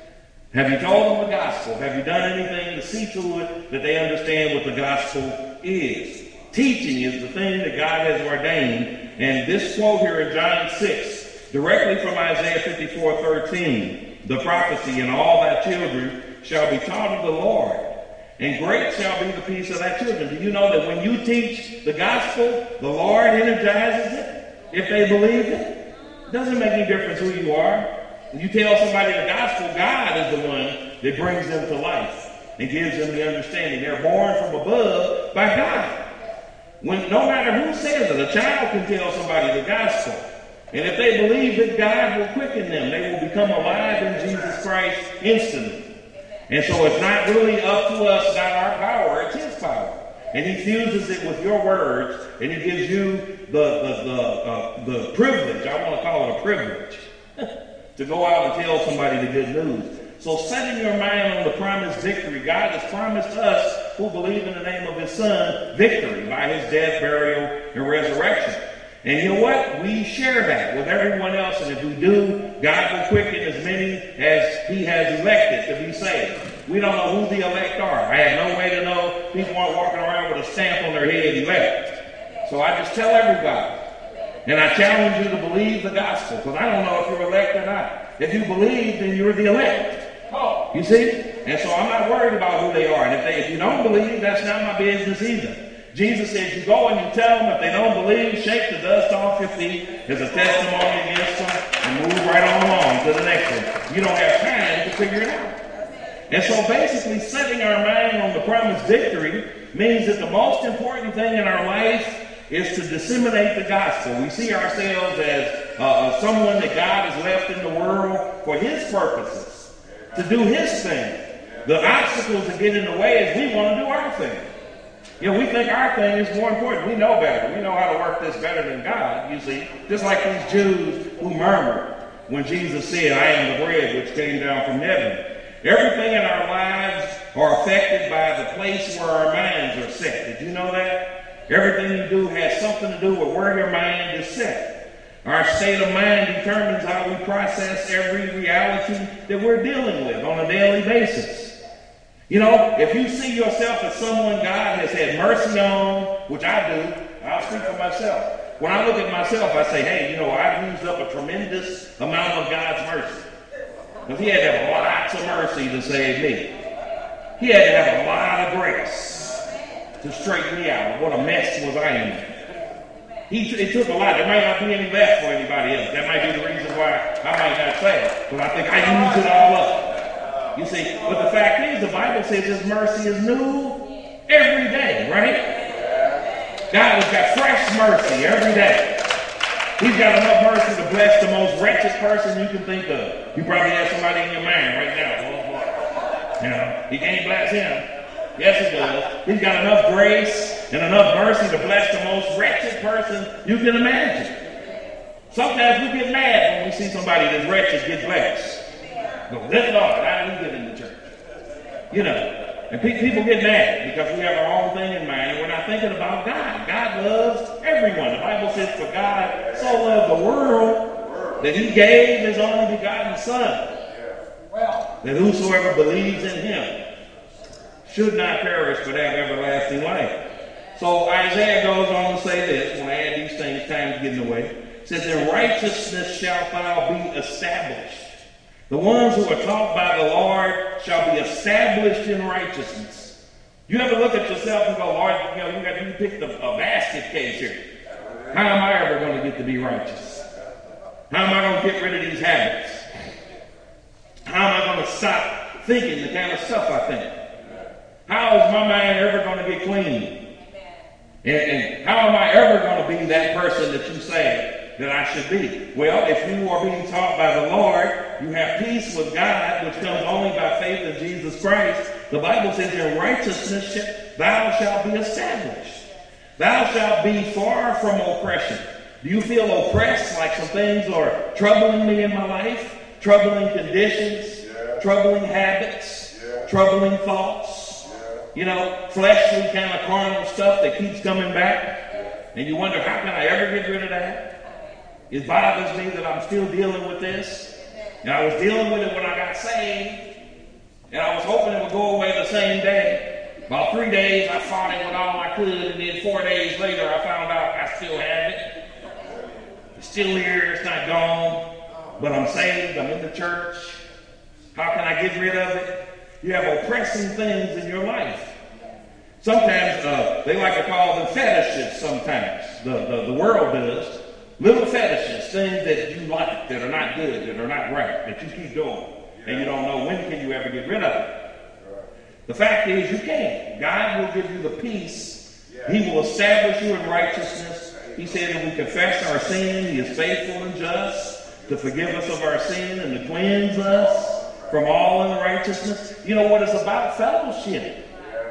Have you told them the gospel? Have you done anything to see to it that they understand what the gospel is? Teaching is the thing that God has ordained. And this quote here in John six, directly from Isaiah fifty-four thirteen, the prophecy, and all thy children shall be taught of the Lord, and great shall be the peace of thy children. Do you know that when you teach the gospel, the Lord energizes it if they believe it? It doesn't make any difference who you are. When you tell somebody the gospel, God is the one that brings them to life and gives them the understanding. They're born from above by God. When, no matter who says it, a child can tell somebody the gospel. And if they believe that, God will quicken them. They will become alive in Jesus Christ instantly. And so it's not really up to us, not our power, it's his power. And he fuses it with your words, and he gives you the, the, the, uh, the privilege, I want to call it a privilege, to go out and tell somebody the good news. So setting your mind on the promised victory, God has promised us who believe in the name of his son, victory by his death, burial, and resurrection. And you know what? We share that with everyone else, and if we do, God will quicken as many as he has elected to be saved. We don't know who the elect are. I have no way to know. People aren't walking around with a stamp on their head, elect. So I just tell everybody. And I challenge you to believe the gospel, because I don't know if you're elect or not. If you believe, then you're the elect. You see? And so I'm not worried about who they are. And if, they, if you don't believe, that's not my business either. Jesus says you go and you tell them if they don't believe, shake the dust off your feet as a testimony against them and move right on along to the next one. You don't have time to figure it out. And so basically setting our mind on the promised victory means that the most important thing in our life is to disseminate the gospel. We see ourselves as uh, someone that God has left in the world for his purposes, to do his thing. The obstacles that get in the way is we want to do our thing. You know, we think our thing is more important. We know better. We know how to work this better than God, you see. Just like these Jews who murmured when Jesus said, I am the bread which came down from heaven. Everything in our lives are affected by the place where our minds are set. Did you know that? Everything you do has something to do with where your mind is set. Our state of mind determines how we process every reality that we're dealing with on a daily basis. You know, if you see yourself as someone God has had mercy on, which I do, I'll speak for myself. When I look at myself, I say, hey, you know, I've used up a tremendous amount of God's mercy. Because he had to have lots of mercy to save me. He had to have a lot of grace to straighten me out. What a mess was I in. He, it took a lot. There might not be any left for anybody else. That might be the reason why I might not say it. Because I think I used it all up. You see, but the fact is, the Bible says his mercy is new every day, right? God has got fresh mercy every day. He's got enough mercy to bless the most wretched person you can think of. You probably have somebody in your mind right now. You know, he can't bless him. Yes, he does. He's got enough grace and enough mercy to bless the most wretched person you can imagine. Sometimes we get mad when we see somebody that's wretched get blessed. Go, good Lord, how do we get in the church? You know, and pe- people get mad because we have our own thing in mind and we're not thinking about God. God loves everyone. The Bible says, for God so loved the world that he gave his only begotten Son, that whosoever believes in him should not perish but have everlasting life. So Isaiah goes on to say this, when I add these things, time's getting away. It says, in righteousness shalt thou be established. The ones who are taught by the Lord shall be established in righteousness. You ever look at yourself and go, Lord, you know, you got you picked a, a basket case here. How am I ever going to get to be righteous? How am I going to get rid of these habits? How am I going to stop thinking the kind of stuff I think? How is my mind ever going to get clean? And, and how am I ever going to be that person that you say that I should be? Well, if you are being taught by the Lord, you have peace with God, which comes only by faith in Jesus Christ. The Bible says, in righteousness thou shalt be established. Thou shalt be far from oppression. Do you feel oppressed, like some things are troubling me in my life? Troubling conditions, yeah. Troubling habits, yeah. Troubling thoughts, yeah. You know, fleshly kind of carnal stuff that keeps coming back. Yeah. And you wonder, how can I ever get rid of that? It bothers me that I'm still dealing with this. And I was dealing with it when I got saved. And I was hoping it would go away the same day. About three days, I fought it with all I could. And then four days later, I found out I still have it. It's still here. It's not gone. But I'm saved. I'm in the church. How can I get rid of it? You have oppressing things in your life. Sometimes uh, they like to call them fetishes sometimes. The, the, the world does. Little fetishes, things that you like, that are not good, that are not right, that you keep doing. And you don't know when can you ever get rid of it. The fact is you can. God will give you the peace. He will establish you in righteousness. He said if we confess our sin, he is faithful and just to forgive us of our sin and to cleanse us from all unrighteousness. You know what it's about? Fellowship.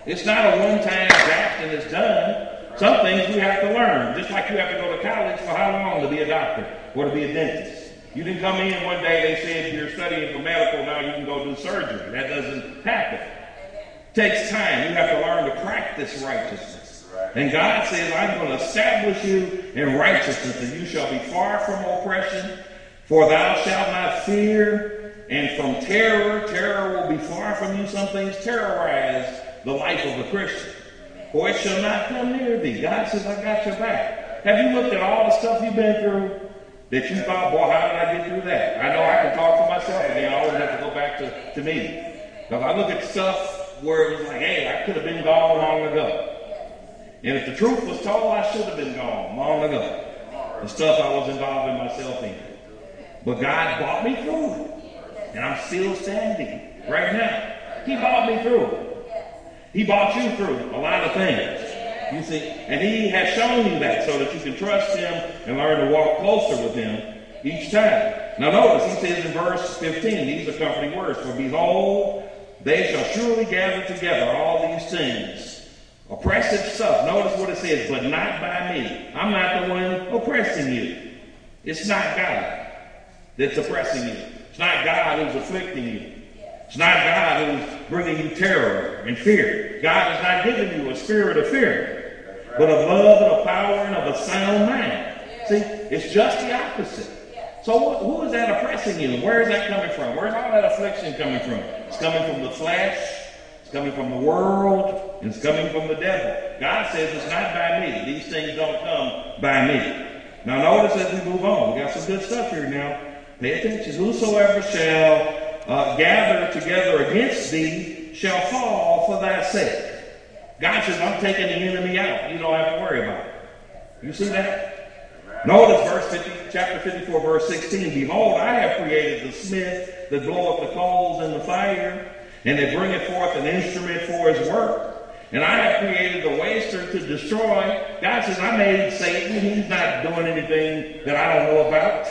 It's not a one-time act and it's done. Some things we have to learn. Just like you have to go to college for how long to be a doctor or to be a dentist. You didn't come in one day, they said you're studying for medical, now you can go do surgery. That doesn't happen. It takes time. You have to learn to practice righteousness. And God says, I'm going to establish you in righteousness, and you shall be far from oppression, for thou shalt not fear, and from terror, terror will be far from you. Some things terrorize the life of a Christian. For it shall not come near thee. God says, I got your back. Have you looked at all the stuff you've been through that you thought, boy, how did I get through that? I know I can talk for myself again. I always have to go back to, to me. Because I look at stuff where it was like, hey, I could have been gone long ago. And if the truth was told, I should have been gone long ago. The stuff I was involving myself in. But God brought me through it. And I'm still standing right now. He brought me through it. He brought you through a lot of things. You see, and he has shown you that so that you can trust him and learn to walk closer with him each time. Now notice, he says in verse fifteen, these are comforting words. For behold, they shall surely gather together all these things. Oppressive stuff. Notice what it says, but not by me. I'm not the one oppressing you. It's not God that's oppressing you. It's not God who's afflicting you. It's not God who's bringing you terror and fear. God has not given you a spirit of fear, but of love and of power and of a sound mind. See, it's just the opposite. So who is that oppressing you? Where is that coming from? Where's all that affliction coming from? It's coming from the flesh. It's coming from the world. And it's coming from the devil. God says it's not by me. These things don't come by me. Now notice as we move on. We got some good stuff here now. Pay attention. Whosoever shall Uh, gather together against thee shall fall for thy sake. God says, I'm taking the enemy out. You don't have to worry about it. You see that? Notice verse fifty, chapter fifty-four, verse sixteen. Behold, I have created the smith that bloweth the coals in the fire, and that bringeth forth an instrument for his work. And I have created the waster to destroy. God says, I made Satan. He's not doing anything that I don't know about.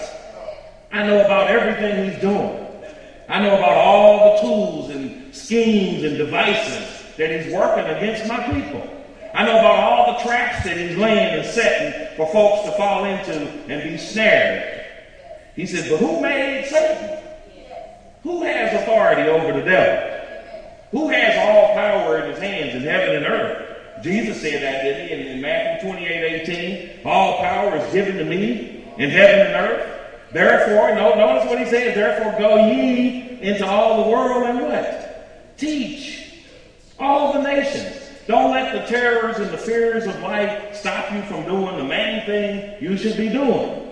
I know about everything he's doing. I know about all the tools and schemes and devices that he's working against my people. I know about all the traps that he's laying and setting for folks to fall into and be snared. He said, but who made Satan? Who has authority over the devil? Who has all power in his hands in heaven and earth? Jesus said that, didn't he? In, in Matthew twenty-eight eighteen, all power is given to me in heaven and earth. Therefore, no, notice what he says, therefore go ye into all the world and what? Teach all the nations. Don't let the terrors and the fears of life stop you from doing the main thing you should be doing.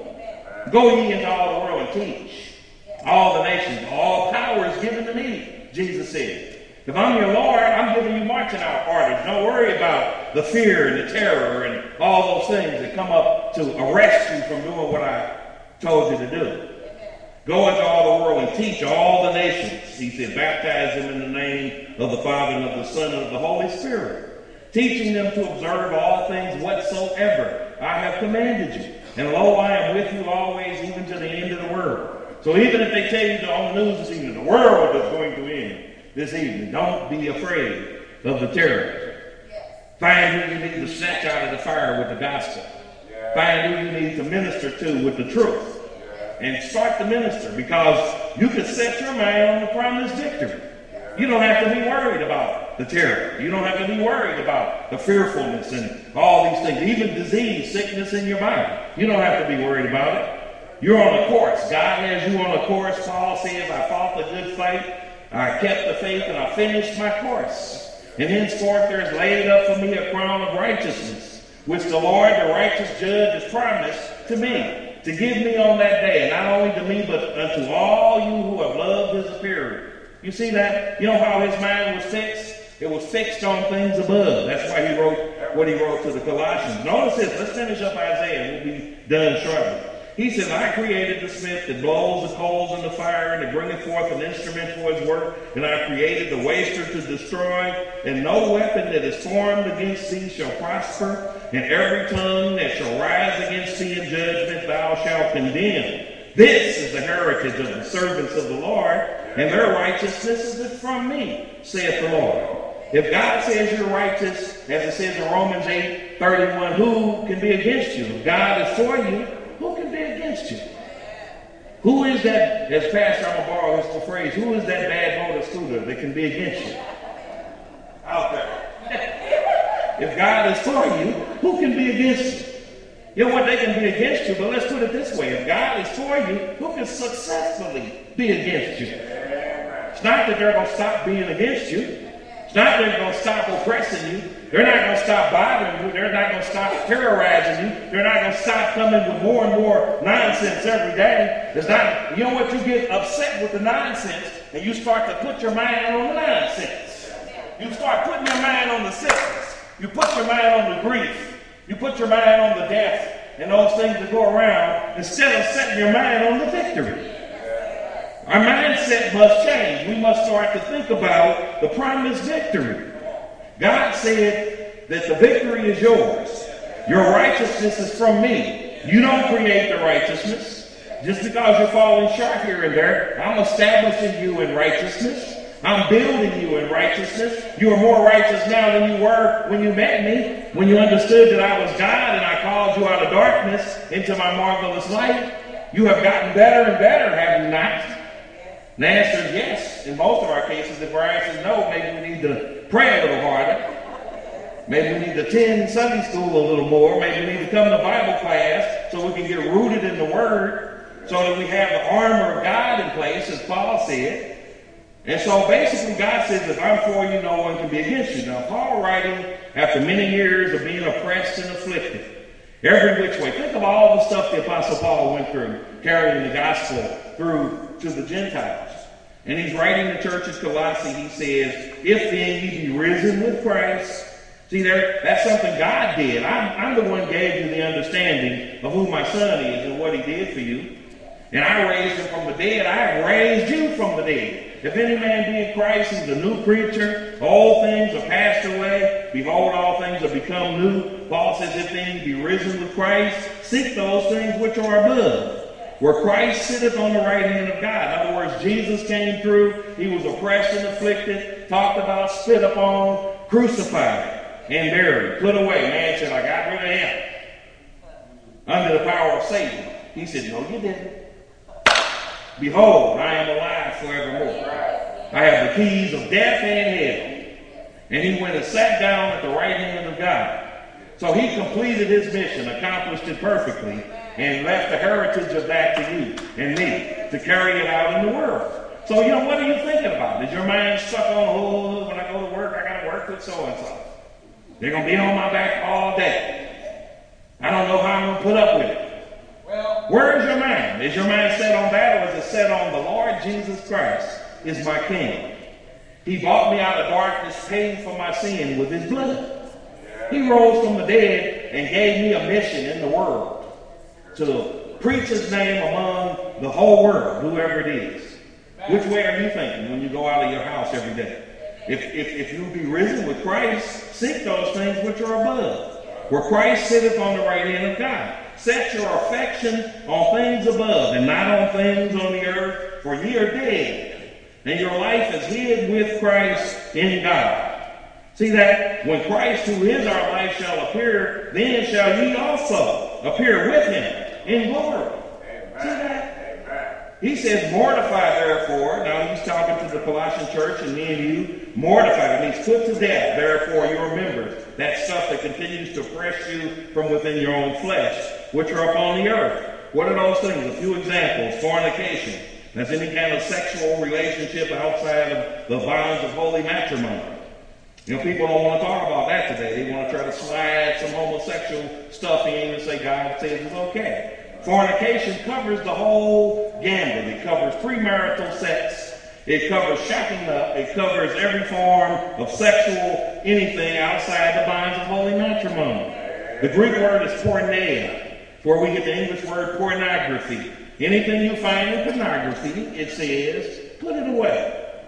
Go ye into all the world and teach all the nations. All power is given to me, Jesus said. If I'm your Lord, I'm giving you marching out orders. Don't worry about the fear and the terror and all those things that come up to arrest you from doing what I told you to do. Go into all the world and teach all the nations. He said, baptize them in the name of the Father and of the Son and of the Holy Spirit, teaching them to observe all things whatsoever I have commanded you. And lo, I am with you always, even to the end of the world. So even if they tell you on the news this evening, the world is going to end this evening, don't be afraid of the terror. Find who you need to snatch out of the fire with the gospel. Find who you need to minister to with the truth. And start to minister, because you can set your mind on the promised victory. You don't have to be worried about the terror. You don't have to be worried about the fearfulness and all these things. Even disease, sickness in your body. You don't have to be worried about it. You're on a course. God has you on a course. Paul says, I fought the good fight. I kept the faith and I finished my course. And henceforth there is laid up for me a crown of righteousness, which the Lord, the righteous judge, has promised to me, to give me on that day, and not only to me, but unto all you who have loved his appearing. You see that? You know how his mind was fixed? It was fixed on things above. That's why he wrote what he wrote to the Colossians. Notice this. Let's finish up Isaiah. We'll be done shortly. He said, I created the smith that blows the coals in the fire and that bringeth forth an instrument for his work. And I created the waster to destroy. And no weapon that is formed against thee shall prosper. And every tongue that shall rise against thee in judgment thou shalt condemn. This is the heritage of the servants of the Lord, and their righteousness is from me, saith the Lord. if God says you're righteous, as it says in Romans eight thirty-one, who can be against you? If God is for you, who can be against you? Who is that, as Pastor, I'm going to borrow his phrase, who is that bad motor scooter that can be against you? Out there. If God is for you, who can be against you? You know what, they can be against you, but let's put it this way. If God is for you, who can successfully be against you? It's not that they're going to stop being against you. It's not that they're going to stop oppressing you. They're not going to stop bothering you. They're not going to stop terrorizing you. They're not going to stop coming with more and more nonsense every day. It's not, you know what, you get upset with the nonsense, and you start to put your mind on the nonsense. You start putting your mind on the sickness. You put your mind on the grief. You put your mind on the death and those things that go around instead of setting your mind on the victory. Our mindset must change. We must start to think about the promised victory. God said that the victory is yours. Your righteousness is from me. You don't create the righteousness. Just because you're falling short here and there, I'm establishing you in righteousness. I'm building you in righteousness. You are more righteous now than you were when you met me, when you understood that I was God and I called you out of darkness into my marvelous light. You have gotten better and better, have you not? And the answer is yes. In most of our cases, if our answer is no, maybe we need to pray a little harder. Maybe we need to attend Sunday school a little more. Maybe we need to come to Bible class so we can get rooted in the Word, so that we have the armor of God in place, as Paul said. And so basically God says, if I'm for you, no one can be against you. Now, Paul writing after many years of being oppressed and afflicted, every which way. Think of all the stuff the Apostle Paul went through, carrying the gospel through to the Gentiles. And he's writing the church of Colossae. He says, if then ye be risen with Christ. See, there, that's something God did. I'm, I'm the one who gave you the understanding of who my son is and what he did for you. And I raised him from the dead. I have raised you from the dead. If any man be in Christ, he's a new creature. All things are passed away. Behold, all things are become new. Paul says, if then ye be risen with Christ, seek those things which are above, where Christ sitteth on the right hand of God. In other words, Jesus came through. He was oppressed and afflicted, talked about, spit upon, crucified, and buried, put away. Man said, I got rid of him under the power of Satan. He said, no, you didn't. Behold, I am alive forevermore. I have the keys of death and hell. And he went and sat down at the right hand of God. So he completed his mission, accomplished it perfectly, and left the heritage of that to you and me to carry it out in the world. So, you know, what are you thinking about? Is your mind stuck on, oh, when I go to work, I got to work with so-and-so. They're going to be on my back all day. I don't know how I'm going to put up with it. Well, where is your mind? Is your mind set on that, or is it set on the Lord Jesus Christ is my King? He bought me out of darkness, paid for my sin with his blood. He rose from the dead and gave me a mission in the world to preach his name among the whole world, whoever it is. Which way are you thinking when you go out of your house every day? If, if, if you be risen with Christ, seek those things which are above, where Christ sitteth on the right hand of God. Set your affection on things above and not on things on the earth, for ye are dead, and your life is hid with Christ in God. See that? When Christ, who is our life, shall appear, then shall ye also appear with him in glory. Amen. See that? Amen. He says, mortify therefore. Now he's talking to the Colossian church and me and you. Mortify. It means put to death, therefore, your members. That stuff that continues to oppress you from within your own flesh, which are upon the earth. What are those things? A few examples. Fornication. That's any kind of sexual relationship outside of the bonds of holy matrimony. You know, people don't want to talk about that today. They want to try to slide some homosexual stuff in and say God says it's okay. Fornication covers the whole gambit. It covers premarital sex. It covers shacking up. It covers every form of sexual anything outside the bonds of holy matrimony. The Greek word is porneia, where we get the English word pornography. Anything you find in pornography, it says, put it away.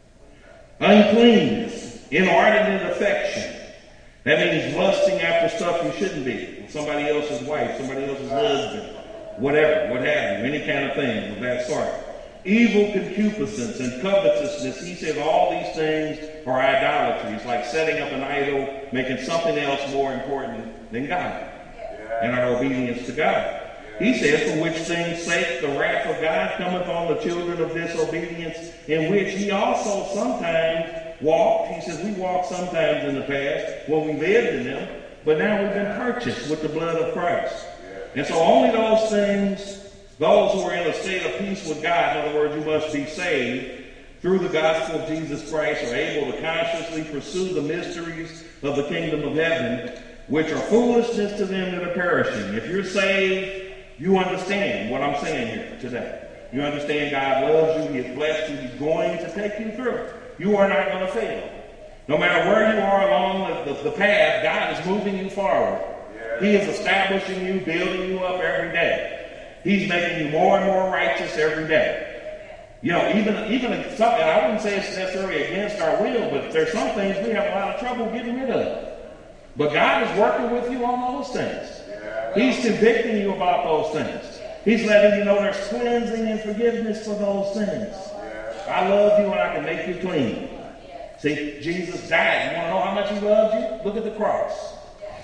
Uncleanness, inordinate affection. That means lusting after stuff you shouldn't be. Somebody else's wife, somebody else's husband, whatever, what have you, any kind of thing of that sort. evil concupiscence and covetousness. He says all these things are idolatry. It's like setting up an idol, making something else more important than God and our obedience to God. He says, for which things sake the wrath of God cometh on the children of disobedience, in which he also sometimes walked. He says, we walked sometimes in the past when we lived in them, but now we've been purchased with the blood of Christ. And so only those things, those who are in a state of peace with God, in other words, you must be saved through the gospel of Jesus Christ, are able to consciously pursue the mysteries of the kingdom of heaven, which are foolishness to them that are perishing. If you're saved, you understand what I'm saying here today. You understand God loves you, he has blessed you, he's going to take you through. You are not going to fail. No matter where you are along the, the, the path, God is moving you forward. He is establishing you, building you up every day. He's making you more and more righteous every day. You know, even, even if something, I wouldn't say it's necessarily against our will, but there's some things we have a lot of trouble getting rid of. But God is working with you on those things. He's convicting you about those things. He's letting you know there's cleansing and forgiveness for those things. I love you and I can make you clean. See, Jesus died. You want to know how much he loved you? Look at the cross.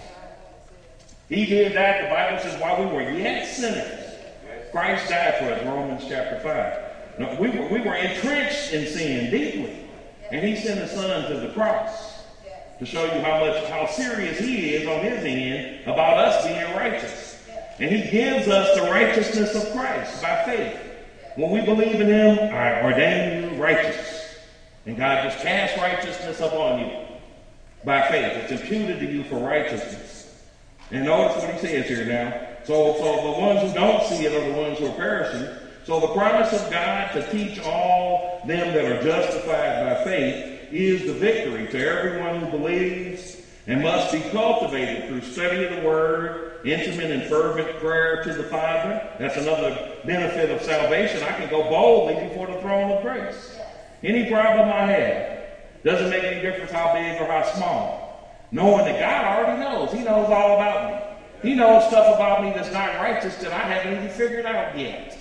He did that. The Bible says while we were yet sinners, Christ died for us, Romans chapter five. No, we, were, we were entrenched in sin deeply. And he sent his son to the cross to show you how much, how serious he is on his end about us being righteous. And he gives us the righteousness of Christ by faith. When we believe in him, I ordain you righteous. And God just casts righteousness upon you by faith. It's imputed to you for righteousness. And notice what he says here now. So, so the ones who don't see it are the ones who are perishing. So the promise of God to teach all them that are justified by faith is the victory to everyone who believes, and must be cultivated through study of the word, intimate and fervent prayer to the Father. That's another benefit of salvation. I can go boldly before the throne of grace. Any problem I have, doesn't make any difference how big or how small. Knowing that God already knows. He knows all about me. He knows stuff about me that's not righteous that I haven't even figured out yet.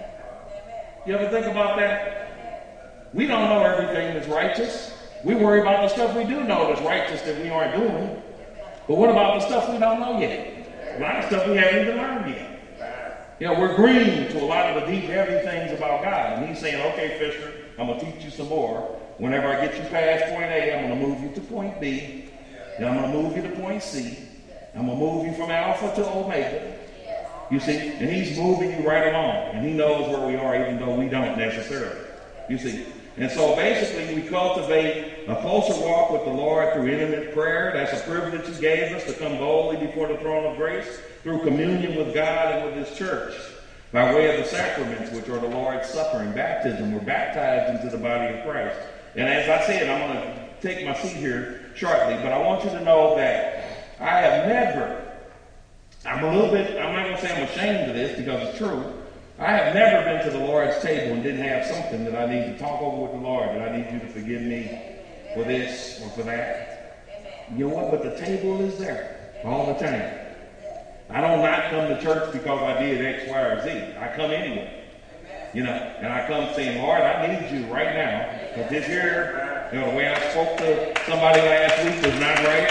You ever think about that? We don't know everything that's righteous. We worry about the stuff we do know that's righteous that we aren't doing. But what about the stuff we don't know yet? A lot of stuff we haven't even learned yet. You know, we're green to a lot of the deep, heavy things about God. And he's saying, okay, Fisher, I'm going to teach you some more. Whenever I get you past point A, I'm going to move you to point B. Then I'm going to move you to point C. I'm going to move you from Alpha to Omega. You see? And he's moving you right along. And he knows where we are even though we don't necessarily. You see? And so basically we cultivate a closer walk with the Lord through intimate prayer. That's a privilege he gave us to come boldly before the throne of grace through communion with God and with his church by way of the sacraments, which are the Lord's Supper and baptism. We're baptized into the body of Christ. And as I said, I'm going to take my seat here shortly, but I want you to know that I have never, I'm a little bit, I'm not going to say I'm ashamed of this because it's true. I have never been to the Lord's table and didn't have something that I need to talk over with the Lord, that I need you to forgive me for this or for that. You know what? But the table is there all the time. I don't not come to church because I did X, Y, or Z. I come anyway. You know, and I come saying, Lord, I need you right now. But this year, you know, the way I spoke to somebody last week was not right.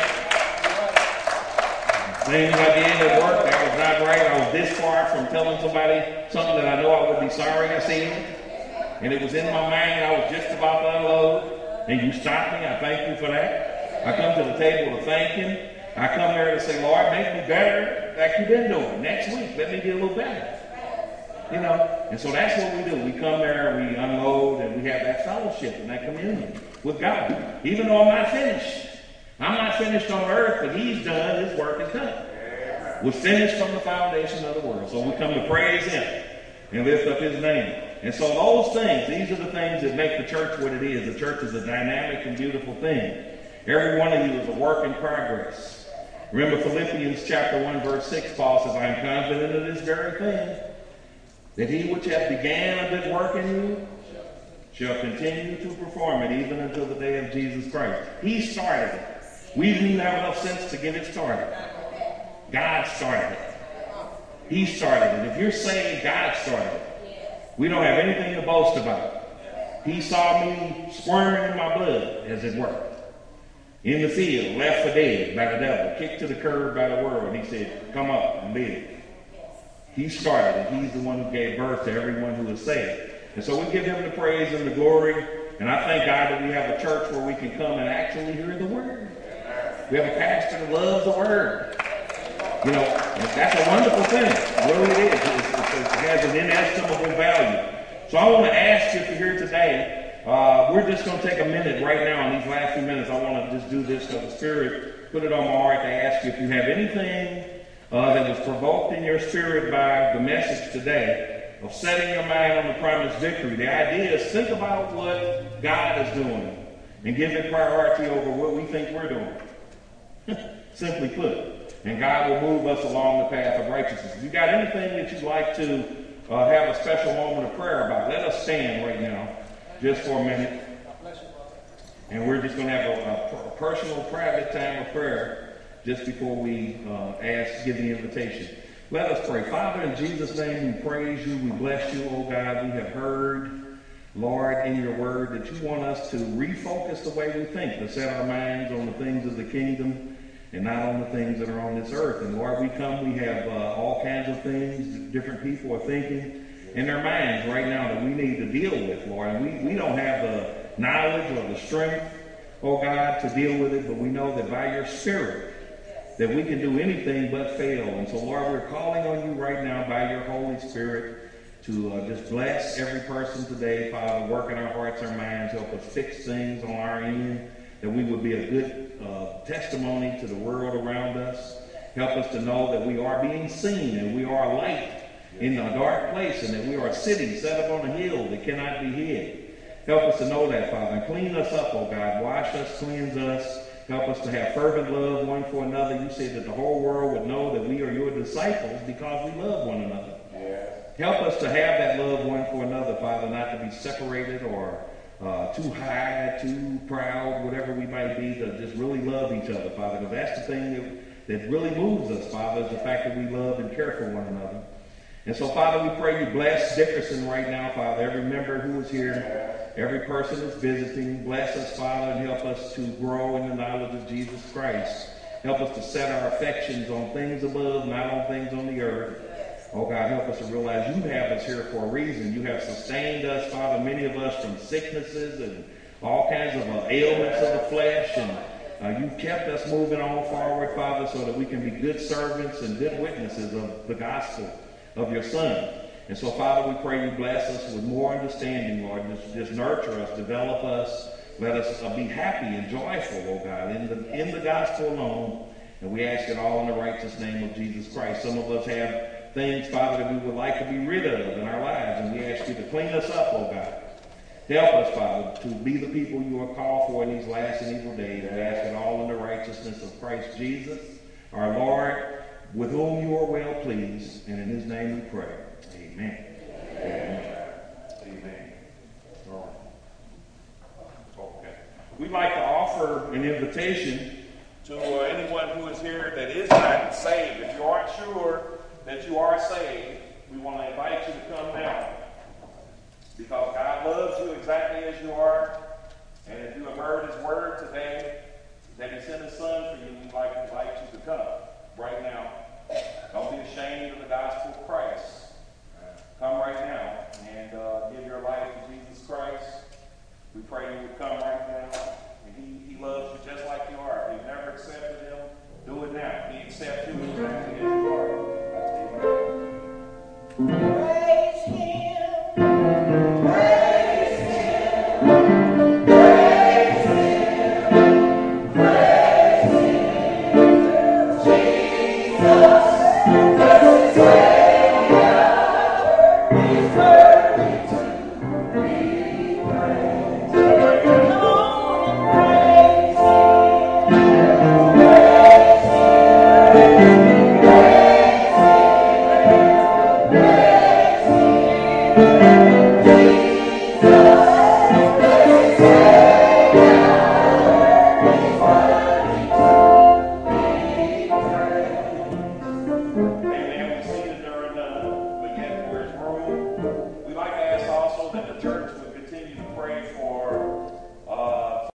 Things I did at work, that was not right. I was this far from telling somebody something that I know I would be sorry I said. And it was in my mind, I was just about to unload. And you stopped me. I thank you for that. I come to the table to thank him. I come there to say, Lord, make me better like you've been doing. Next week, let me get a little better. You know, and so that's what we do. We come there, we unload, and we have that fellowship and that communion with God. Even though I'm not finished. I'm not finished on earth, but he's done. His work is done. We're finished from the foundation of the world. So we come to praise him and lift up his name. And so those things, these are the things that make the church what it is. The church is a dynamic and beautiful thing. Every one of you is a work in progress. Remember Philippians chapter one, verse six, Paul says, I am confident of this very thing, that he which hath began a good work in you shall continue to perform it even until the day of Jesus Christ. He started it. We didn't even have enough sense to get it started. God started it. He started it. If you're saved, God started it. We don't have anything to boast about. He saw me squirming in my blood, as it were. In the field, left for dead by the devil, kicked to the curb by the world. He said, come up and live. He started it. He's the one who gave birth to everyone who is saved. And so we give him the praise and the glory. And I thank God that we have a church where we can come and actually hear the word. We have a pastor that loves the word. You know, that's a wonderful thing. Really it is. It's, it's, it has an inestimable value. So I want to ask you, if you're here today, uh, we're just going to take a minute right now. In these last few minutes, I want to just do this because the Spirit put it on my heart to ask you if you have anything uh, that was provoked in your spirit by the message today of setting your mind on the promised victory. The idea is think about what God is doing and give it priority over what we think we're doing. Simply put. And God will move us along the path of righteousness. If you got anything that you'd like to uh, have a special moment of prayer about, let us stand right now just for a minute. And we're just going to have a, a personal, private time of prayer just before we uh, ask, give the invitation. Let us pray. Father, in Jesus' name, we praise you. We bless you, oh God. We have heard, Lord, in your word that you want us to refocus the way we think, to set our minds on the things of the kingdom and not on the things that are on this earth. And Lord, we come, we have uh, all kinds of things different people are thinking in their minds right now that we need to deal with, Lord. And we, we don't have the knowledge or the strength, oh God, to deal with it, but we know that by your Spirit that we can do anything but fail. And so, Lord, we're calling on you right now by your Holy Spirit to uh, just bless every person today, Father, work in our hearts, our minds, help us fix things on our end, that we would be a good uh, testimony to the world around us. Help us to know that we are being seen and we are a light in a dark place and that we are a city set up on a hill that cannot be hid. Help us to know that, Father, and clean us up, oh God. Wash us, cleanse us. Help us to have fervent love one for another. You said that the whole world would know that we are your disciples because we love one another. Yeah. Help us to have that love one for another, Father, not to be separated or uh, too high, too proud, whatever we might be, to just really love each other, Father. Because that's the thing that, that really moves us, Father, is the fact that we love and care for one another. And so, Father, we pray you bless Dickerson right now, Father. Every member who is here, every person that's visiting, bless us, Father, and help us to grow in the knowledge of Jesus Christ. Help us to set our affections on things above, not on things on the earth. Oh, God, help us to realize you have us here for a reason. You have sustained us, Father, many of us from sicknesses and all kinds of uh, ailments of the flesh. And uh, you've kept us moving on forward, Father, so that we can be good servants and good witnesses of the gospel of your Son. And so, Father, we pray you bless us with more understanding, Lord. Just, just nurture us, develop us. Let us uh, be happy and joyful, oh God, in the, in the gospel alone. And we ask it all in the righteous name of Jesus Christ. Some of us have things, Father, that we would like to be rid of in our lives, and we ask you to clean us up, oh God. Help us, Father, to be the people you are called for in these last and evil days. We ask it all in the righteousness of Christ Jesus, our Lord, with whom you are well pleased, and in his name we pray. Amen. Amen. Amen. All right. Okay. We'd like to offer an invitation to uh, anyone who is here that is not saved. If you aren't sure that you are saved, we want to invite you to come now. Because God loves you exactly as you are.